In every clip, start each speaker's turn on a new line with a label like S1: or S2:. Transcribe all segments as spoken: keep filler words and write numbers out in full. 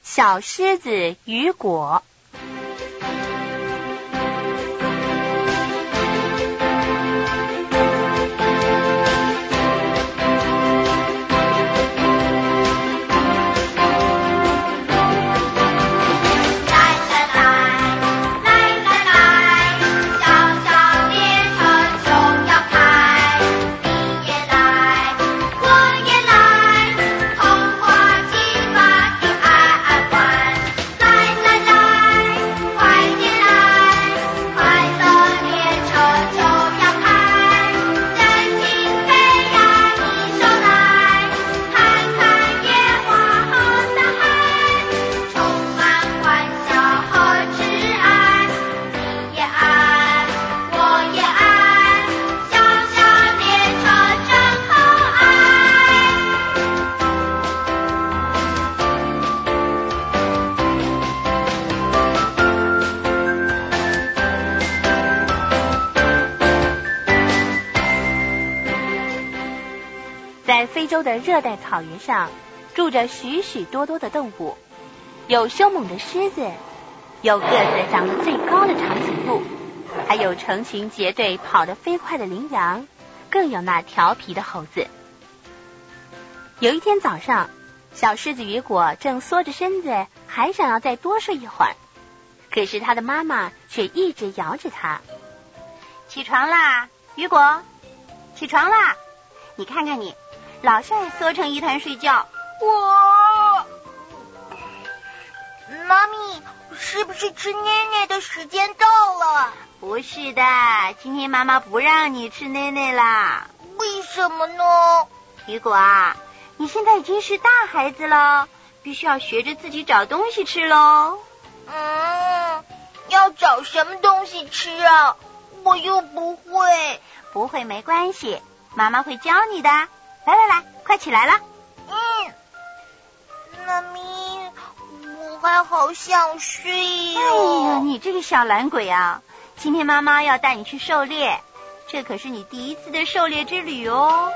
S1: 小狮子雨果。在非洲的热带草原上，住着许许多多的动物，有凶猛的狮子，有个子长得最高的长颈鹿，还有成群结队跑得飞快的羚羊，更有那调皮的猴子。有一天早上，小狮子雨果正缩着身子，还想要再多睡一会儿，可是他的妈妈却一直摇着他。起床啦，雨果，起床啦！你看看你，老是爱缩成一团睡觉。
S2: 我，妈咪，是不是吃奶奶的时间到了？
S1: 不是的，今天妈妈不让你吃奶奶啦。
S2: 为什么呢？
S1: 雨果啊，你现在已经是大孩子了，必须要学着自己找东西吃咯。
S2: 嗯，要找什么东西吃啊？我又不会。
S1: 不会没关系，妈妈会教你的。来来来，快起来了。
S2: 嗯，妈咪，我还好想睡哦。
S1: 哎呀，你这个小懒鬼啊！今天妈妈要带你去狩猎，这可是你第一次的狩猎之旅哦。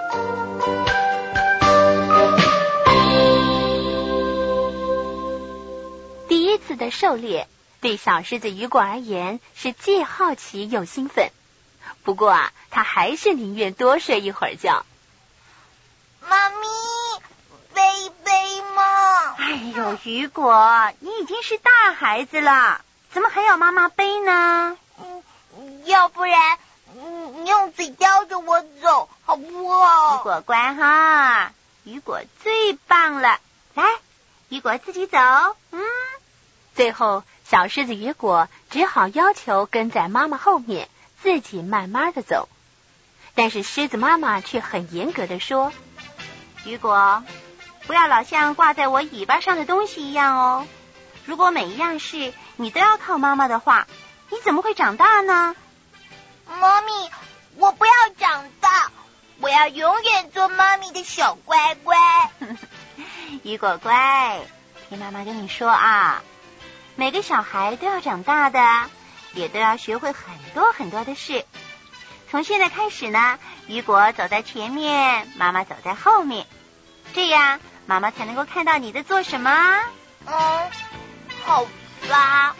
S1: 第一次的狩猎对小狮子雨果而言是既好奇又兴奋，不过啊，他还是宁愿多睡一会儿觉。
S2: 妈咪，背背嘛。
S1: 哎呦，雨果，你已经是大孩子了，怎么还要妈妈背呢？
S2: 嗯，要不然你用嘴叼着我走好不好？
S1: 雨果乖哈，雨果最棒了。来，雨果自己走。嗯，最后小狮子雨果只好要求跟在妈妈后面，自己慢慢的走。但是狮子妈妈却很严格的说，雨果，不要老像挂在我尾巴上的东西一样哦。如果每一样事你都要靠妈妈的话，你怎么会长大呢？
S2: 妈咪，我不要长大，我要永远做妈咪的小乖乖。
S1: 雨果乖，听妈妈跟你说啊，每个小孩都要长大的，也都要学会很多很多的事。从现在开始呢，雨果走在前面，妈妈走在后面，这样妈妈才能够看到你在做什么。
S2: 嗯，好吧。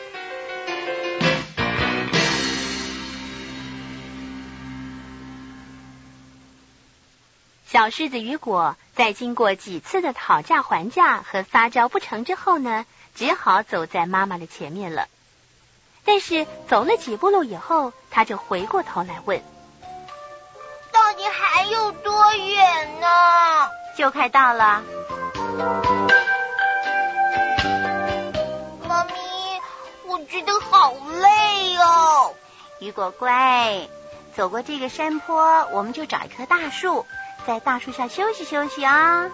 S1: 小狮子雨果在经过几次的讨价还价和撒娇不成之后呢，只好走在妈妈的前面了。但是走了几步路以后，他就回过头来问，
S2: 到底还有多远呢？
S1: 就快到了。
S2: 妈咪，我觉得好累哦。
S1: 雨果乖，走过这个山坡，我们就找一棵大树，在大树下休息休息啊。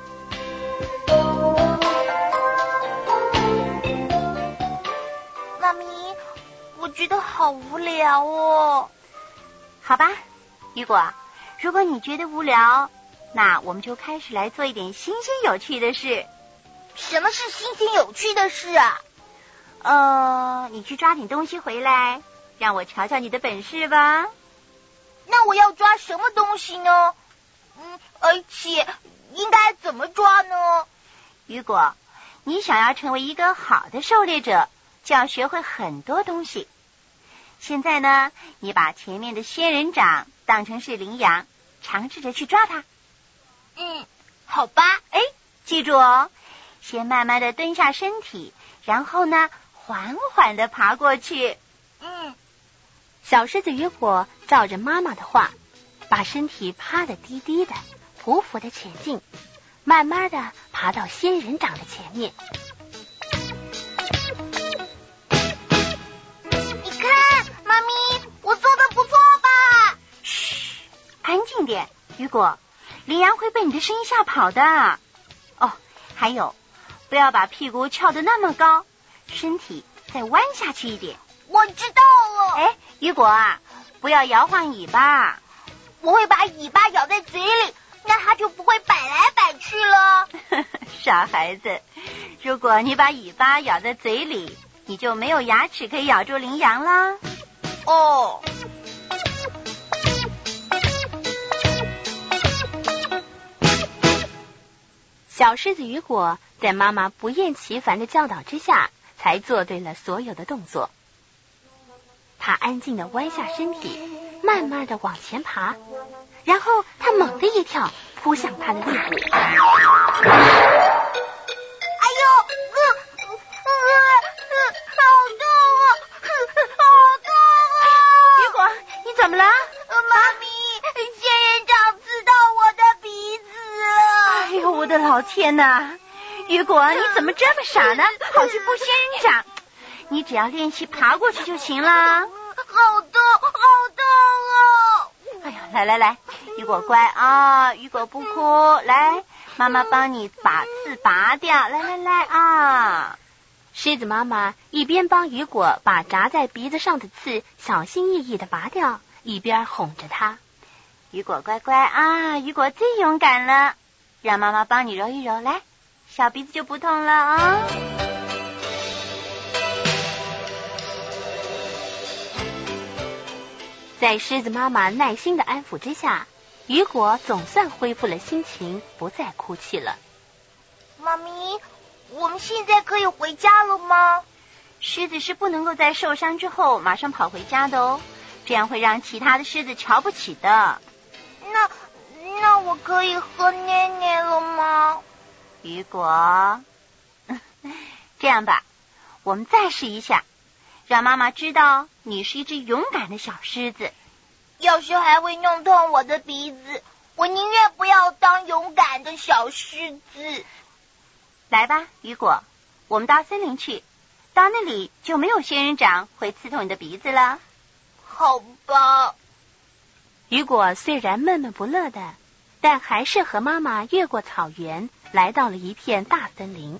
S2: 妈咪，我觉得好无聊哦。
S1: 好吧，雨果，如果你觉得无聊，那我们就开始来做一点新鲜有趣的事。
S2: 什么是新鲜有趣的事啊？
S1: 呃，你去抓点东西回来，让我瞧瞧你的本事吧。
S2: 那我要抓什么东西呢？嗯，而且应该怎么抓呢？
S1: 雨果，
S3: 你想要成为一个好的狩猎者，就要学会很多东西。现在呢，你把前面的仙人掌当成是羚羊，尝试着去抓它。
S2: 嗯，好吧。
S3: 哎，记住哦，先慢慢的蹲下身体，然后呢，缓缓的爬过去。
S2: 嗯，
S1: 小狮子雨果照着妈妈的话，把身体趴得低低的，匍匐的前进，慢慢的爬到仙人掌的前面。
S2: 你看，妈咪，我做的不错吧？
S3: 嘘，安静点，雨果，羚羊会被你的声音吓跑的。哦，还有，不要把屁股翘得那么高，身体再弯下去一点。
S2: 我知道了。
S3: 哎，雨果啊，不要摇晃尾巴。
S2: 我会把尾巴咬在嘴里，那它就不会摆来摆去了。
S3: 傻孩子，如果你把尾巴咬在嘴里，你就没有牙齿可以咬住羚羊啦。
S2: 哦。
S1: 小狮子雨果在妈妈不厌其烦的教导之下，才做对了所有的动作。他安静的弯下身体，慢慢的往前爬，然后他猛地一跳，扑向他的猎捕。
S2: 哎呦，呃呃呃，好痛啊，好痛啊！
S3: 雨果，你怎么了？
S2: 妈咪，仙人掌刺到我的鼻子了。
S3: 哎呦，我的老天哪！雨果，你怎么这么傻呢？跑去扑仙人掌，你只要练习爬过去就行啦。
S2: 好痛，好痛哦！
S3: 哎呀，来来来，雨果乖啊，雨果不哭，来，妈妈帮你把刺拔掉，来来来啊！
S1: 狮子妈妈一边帮雨果把扎在鼻子上的刺小心翼翼的拔掉，一边哄着他。
S3: 雨果乖乖啊，雨果最勇敢了，让妈妈帮你揉一揉，来，小鼻子就不痛了啊。
S1: 在狮子妈妈耐心的安抚之下，雨果总算恢复了心情，不再哭泣了。
S2: 妈咪，我们现在可以回家了吗？
S3: 狮子是不能够在受伤之后马上跑回家的哦，这样会让其他的狮子瞧不起的。
S2: 那那我可以喝奶奶了吗？
S3: 雨果，这样吧，我们再试一下，让妈妈知道你是一只勇敢的小狮子。
S2: 要是还会弄痛我的鼻子，我宁愿不要当勇敢的小狮子。
S3: 来吧，雨果，我们到森林去，到那里就没有仙人掌会刺痛你的鼻子了。
S2: 好吧。
S1: 雨果虽然闷闷不乐的，但还是和妈妈越过草原，来到了一片大森林。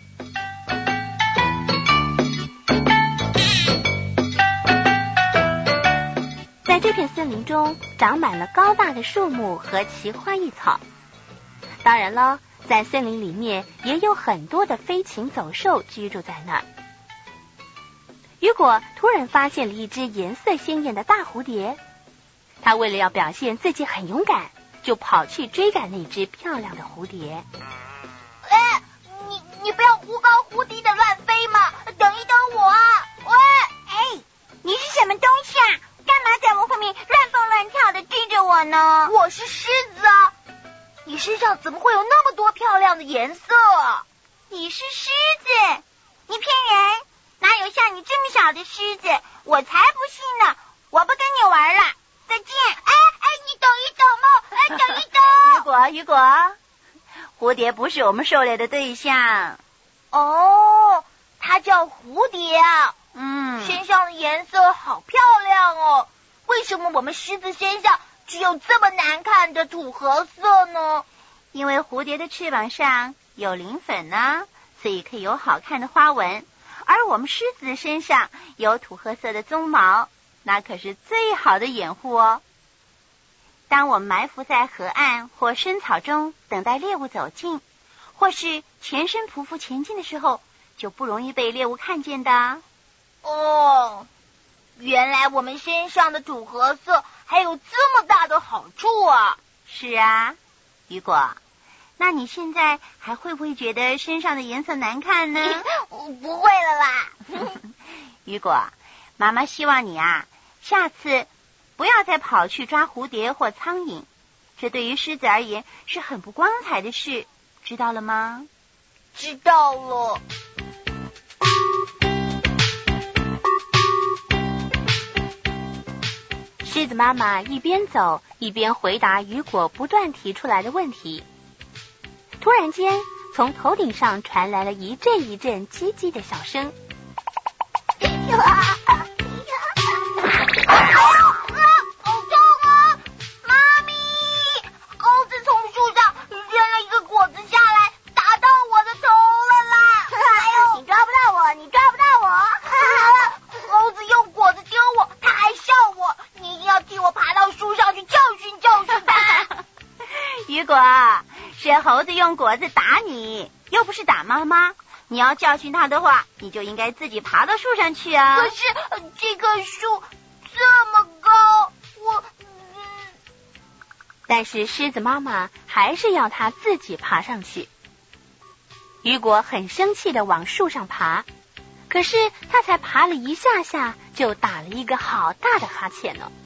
S1: 在这片森林中，长满了高大的树木和奇花异草。当然了，在森林里面也有很多的飞禽走兽居住在那儿。雨果突然发现了一只颜色鲜艳的大蝴蝶，他为了要表现自己很勇敢，就跑去追赶那只漂亮的蝴蝶。
S2: 哎，你你不要忽高忽低的乱飞嘛，等一等我啊！喂，
S3: 哎，你是什么东西啊？干嘛在我后面乱蹦乱跳的追着我呢？
S2: 我是狮子啊！你身上怎么会有那么多漂亮的颜色？
S3: 你是狮子？你骗人！哪有像你这么小的狮子？我才不信呢！我不跟你玩了，再见！
S2: 哎哎，你等一等嘛！哎，等一等！
S3: 雨果，雨果，蝴蝶不是我们狩猎的对象。
S2: 哦，它叫蝴蝶啊。
S3: 嗯，
S2: 身上的颜色好漂亮哦，为什么我们狮子身上只有这么难看的土褐色呢？
S3: 因为蝴蝶的翅膀上有磷粉呢，所以可以有好看的花纹，而我们狮子的身上有土褐色的鬃毛，那可是最好的掩护哦。当我们埋伏在河岸或深草中等待猎物走近，或是全身匍匐前进的时候，就不容易被猎物看见的。
S2: 哦，原来我们身上的土褐色还有这么大的好处啊！
S3: 是啊，雨果， 那你现在还会不会觉得身上的颜色难看呢？
S2: 我不会了啦。
S3: 雨果，妈妈希望你啊，下次不要再跑去抓蝴蝶或苍蝇，这对于狮子而言是很不光彩的事，知道了吗？
S2: 知道了。
S1: 狮子妈妈一边走一边回答雨果不断提出来的问题。突然间，从头顶上传来了一阵一阵叽叽的小声。
S2: 好痛啊！妈咪，猴子从树上扔了一个果子下来，打到我的头了啦！哎呦，你抓不到我，你抓不到我！猴子用果子丢我，他还笑我，你一定要替我爬到树上去教训教训他。
S3: 雨果，是猴子用果子打你，又不是打妈妈。你要教训他的话，你就应该自己爬到树上去啊。
S2: 可是这棵树这么高，我……嗯、
S1: 但是狮子妈妈还是要他自己爬上去。雨果很生气地往树上爬，可是他才爬了一下下，就打了一个好大的哈欠呢。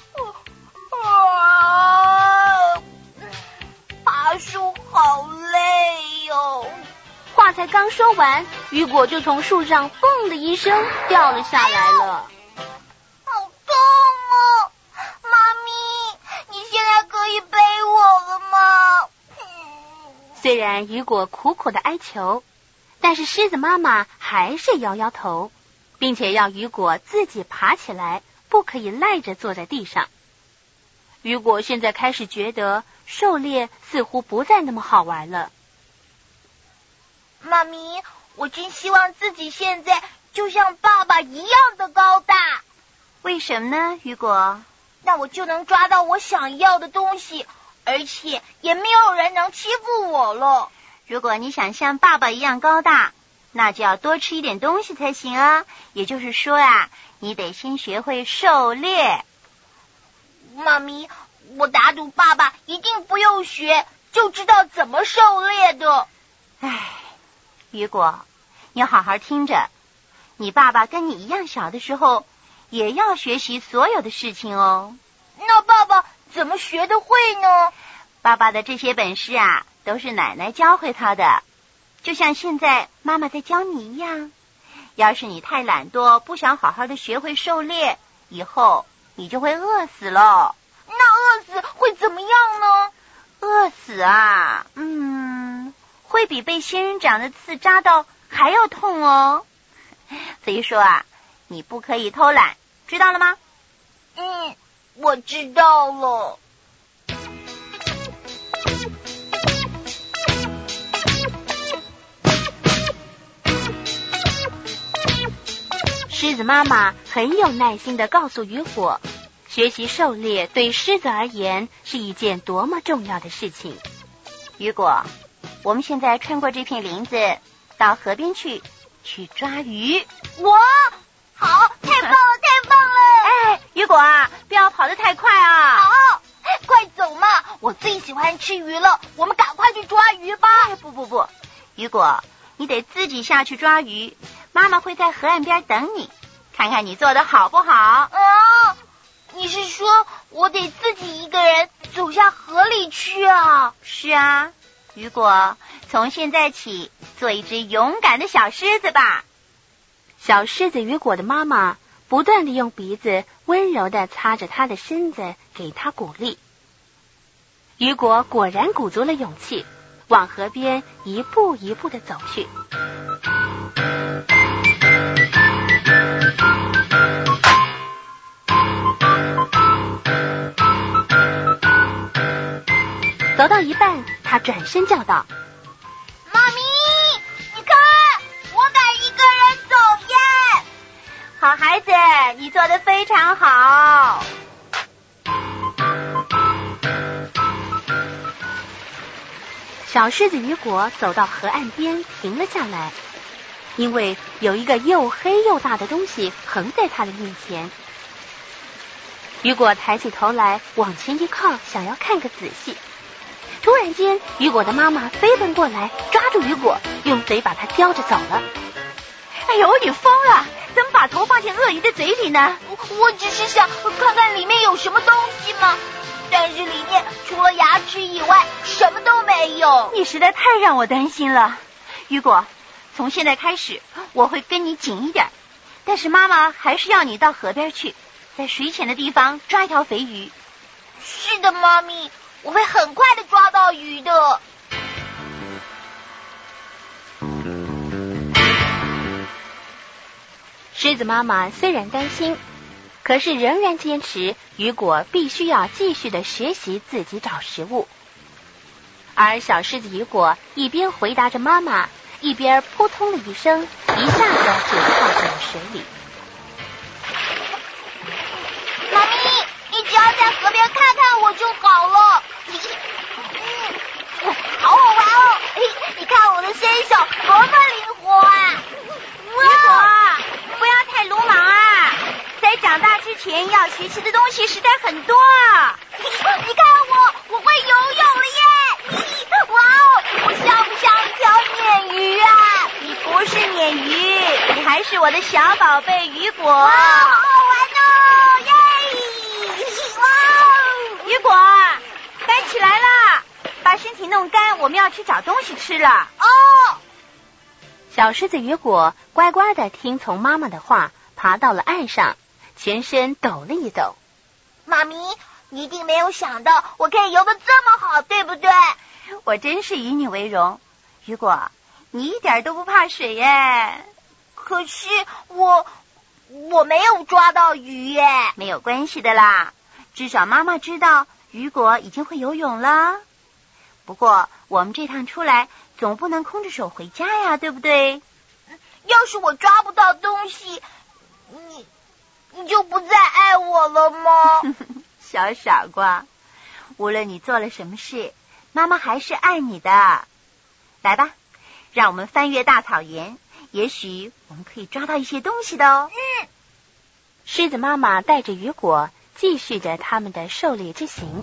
S2: 啊，爬树好累哟！
S1: 话才刚说完，雨果就从树上蹦的一声掉了下来了。
S2: 好痛哦！妈咪，你现在可以背我了吗？
S1: 虽然雨果苦苦的哀求，但是狮子妈妈还是摇摇头，并且要雨果自己爬起来，不可以赖着坐在地上。雨果现在开始觉得狩猎似乎不再那么好玩了。
S2: 妈咪，我真希望自己现在就像爸爸一样的高大。
S3: 为什么呢，雨果？
S2: 那我就能抓到我想要的东西，而且也没有人能欺负我了。
S3: 如果你想像爸爸一样高大，那就要多吃一点东西才行啊。也就是说啊，你得先学会狩猎。
S2: 妈咪，我打赌爸爸一定不用学就知道怎么狩猎的。
S3: 唉，雨果，你要好好听着，你爸爸跟你一样小的时候，也要学习所有的事情哦。
S2: 那爸爸怎么学得会呢？
S3: 爸爸的这些本事啊，都是奶奶教会他的，就像现在妈妈在教你一样。要是你太懒惰，不想好好的学会狩猎，以后你就会饿死了。
S2: 那饿死会怎么样呢？
S3: 饿死啊，嗯，会比被仙人掌的刺扎到还要痛哦。所以说啊，你不可以偷懒，知道了吗？
S2: 嗯，我知道了。
S1: 狮子妈妈很有耐心地告诉雨果，学习狩猎对狮子而言是一件多么重要的事情。
S3: 雨果，我们现在穿过这片林子，到河边去，去抓鱼。
S2: 哇，好，太棒了，太棒了！
S3: 哎，雨果啊，不要跑得太快啊！
S2: 好，快走嘛，我最喜欢吃鱼了，我们赶快去抓鱼吧。
S3: 哎，不不不，雨果，你得自己下去抓鱼，妈妈会在河岸边等你，看看你做得好不好。
S2: 啊，你是说我得自己一个人走下河里去啊？
S3: 是啊，雨果，从现在起做一只勇敢的小狮子吧。
S1: 小狮子雨果的妈妈不断地用鼻子温柔地擦着他的身子，给他鼓励。雨果果然鼓足了勇气，往河边一步一步地走去。走到一半，他转身叫道：
S2: 妈咪，你看，我敢一个人走耶！
S3: 好孩子，你做得非常好。
S1: 小狮子雨果走到河岸边停了下来，因为有一个又黑又大的东西横在他的面前。雨果抬起头来往前一靠，想要看个仔细， 突然间，雨果的妈妈飞奔过来，抓住雨果，用嘴把他叼着走了。
S3: 哎呦，你疯了！怎么把头放进鳄鱼的嘴里呢？
S2: 我我只是想看看里面有什么东西嘛，但是里面除了牙齿以外什么都没有。
S3: 你实在太让我担心了，雨果。从现在开始，我会跟你紧一点，但是妈妈还是要你到河边去，在水浅的地方抓一条肥鱼。
S2: 是的，妈咪，我会很快的抓到鱼的。
S1: 狮子妈妈虽然担心，可是仍然坚持雨果必须要继续的学习自己找食物。而小狮子雨果一边回答着妈妈，一边扑通的一声，一下子就跳进了水里。
S2: 妈咪，你只要在河边看看我就好了。嗯，好好玩哦！你看我的身手多么灵活啊！
S3: 雨果，不要太鲁莽啊！在长大之前要学习的东西实在很多。
S2: 你看我，我会游泳了耶！哇哦，我像不像一条鲶鱼啊？
S3: 你不是鲶鱼，你还是我的小宝贝雨果。
S2: 哇，好好玩哦！耶！哇哦！
S3: 雨果，该起来了，把身体弄干，我们要去找东西吃了。
S2: 哦。
S1: 小狮子雨果乖乖的听从妈妈的话，爬到了岸上，全身抖了一抖。
S2: 妈咪，你一定没有想到我可以游得这么好，对不对？
S3: 我真是以你为荣，雨果，你一点都不怕水耶。
S2: 可是我我没有抓到鱼耶。
S3: 没有关系的啦，至少妈妈知道雨果已经会游泳了。不过我们这趟出来总不能空着手回家呀，对不对？
S2: 要是我抓不到东西，你你就不再爱我了吗？
S3: 小傻瓜，无论你做了什么事，妈妈还是爱你的。来吧，让我们翻越大草原，也许我们可以抓到一些东西的哦。
S2: 嗯。
S1: 狮子妈妈带着雨果继续着他们的狩猎之行。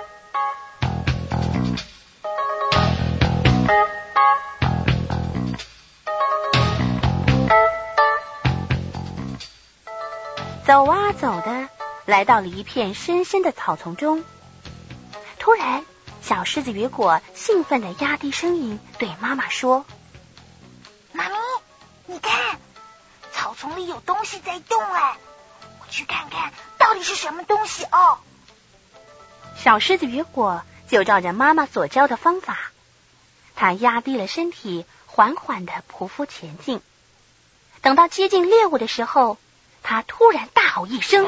S1: 走啊走的，来到了一片深深的草丛中。突然，小狮子雨果兴奋地压低声音对妈妈说：
S2: 妈咪，你看，草丛里有东西在动哎，我去看看到底是什么东西哦。
S1: 小狮子雨果就照着妈妈所教的方法，他压低了身体，缓缓地匍匐前进。等到接近猎物的时候，他突然大吼一声，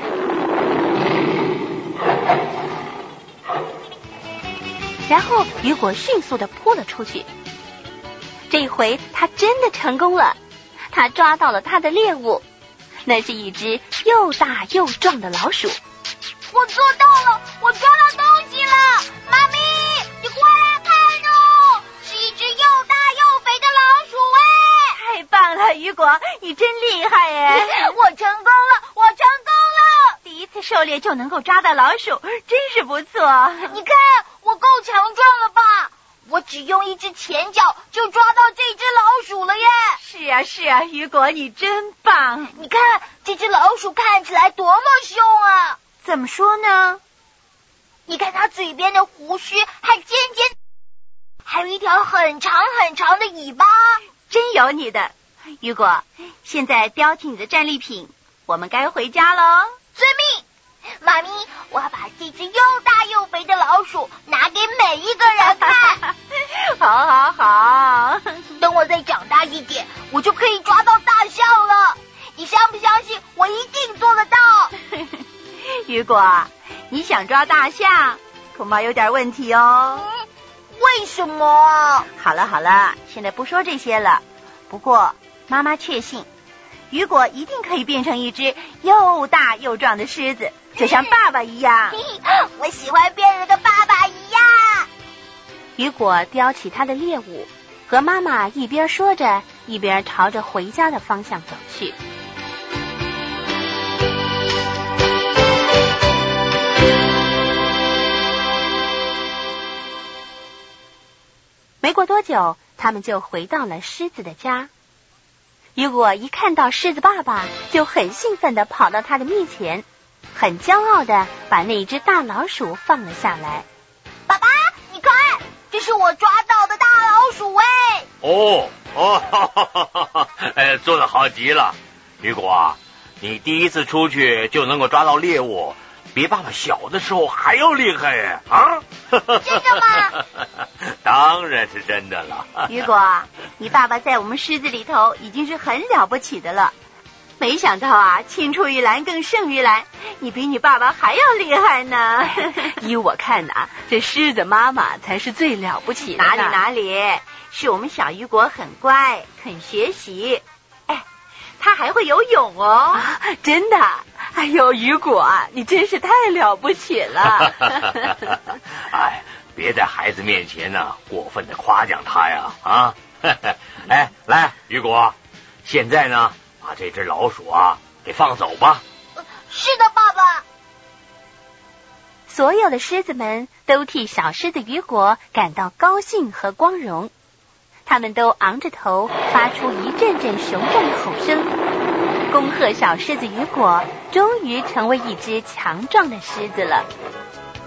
S1: 然后雨果迅速地扑了出去。这回他真的成功了，他抓到了他的猎物，那是一只又大又壮的老鼠。
S2: 我做到了，我抓到东西了！妈咪，你过来看哦，是一只又大又肥的老鼠哎！
S3: 太棒了，雨果，你真厉害耶！
S2: 我成功了，我成功了！
S3: 第一次狩猎就能够抓到老鼠，真是不错。
S2: 你看，我够强壮了吧？我只用一只前脚就抓到这只老鼠了耶！
S3: 是啊是啊，雨果你真棒！
S2: 你看这只老鼠看起来多么凶啊！
S3: 怎么说呢？
S2: 你看它嘴边的胡须还尖尖，还有一条很长很长的尾巴。
S3: 真有你的，雨果，现在叼起你的战利品，我们该回家喽。
S2: 遵命！妈咪，我要把这只又大又肥的老鼠拿给每一个人看。
S3: 好好好，
S2: 等我再长大一点，我就可以抓到大象了。你相不相信我一定做得到？
S3: 雨果，你想抓大象，恐怕有点问题哦。
S2: 嗯，为什么？
S3: 好了好了，现在不说这些了。不过妈妈确信，雨果一定可以变成一只又大又壮的狮子，就像爸爸一样。
S2: 我喜欢变得跟爸爸一样。
S1: 雨果叼起他的猎物，和妈妈一边说着，一边朝着回家的方向走去。 没过多久，他们就回到了狮子的家。雨果一看到狮子爸爸，就很兴奋地跑到他的面前，很骄傲地把那只大老鼠放了下来。
S2: 爸爸，你看，这是我抓到的大老鼠哎！
S4: 哦哦，哈哈哈哈哈！哎，做得好极了，雨果，你第一次出去就能够抓到猎物，比爸爸小的时候还要厉害耶！啊，
S2: 真的吗？
S4: 当然是真的了。
S3: 雨果，你爸爸在我们狮子里头已经是很了不起的了。没想到啊，青出于蓝更胜于蓝，你比你爸爸还要厉害呢。
S1: 依我看呐、啊，这狮子妈妈才是最了不起的。
S3: 哪里哪里，是我们小雨果很乖，肯学习。哎，他还会游泳哦。
S1: 啊、真的？哎呦，雨果，你真是太了不起了。
S4: 哎，别在孩子面前呢、啊、过分的夸奖他呀啊！哎，来，雨果，现在呢？把这只老鼠啊给放走吧。
S2: 是的，爸爸。
S1: 所有的狮子们都替小狮子雨果感到高兴和光荣，他们都昂着头发出一阵阵雄壮的吼声，恭贺小狮子雨果终于成为一只强壮的狮子了。